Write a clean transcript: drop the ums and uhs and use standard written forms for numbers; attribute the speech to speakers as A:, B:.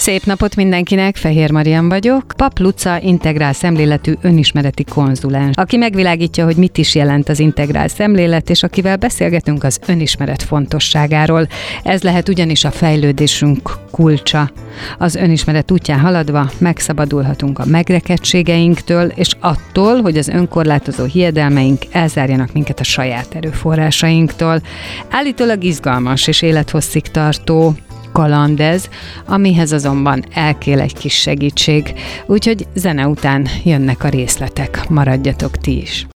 A: Szép napot mindenkinek, Fehér Marian vagyok, Papp Luca integrál szemléletű önismereti konzulens, aki megvilágítja, hogy mit is jelent az integrál szemlélet, és akivel beszélgetünk az önismeret fontosságáról. Ez lehet ugyanis a fejlődésünk kulcsa. Az önismeret útján haladva megszabadulhatunk a megrekedtségeinktől, és attól, hogy az önkorlátozó hiedelmeink elzárjanak minket a saját erőforrásainktól. Állítólag izgalmas és élethosszig tartó kaland ez, amihez azonban elkél egy kis segítség. Úgyhogy zene után jönnek a részletek. Maradjatok ti is!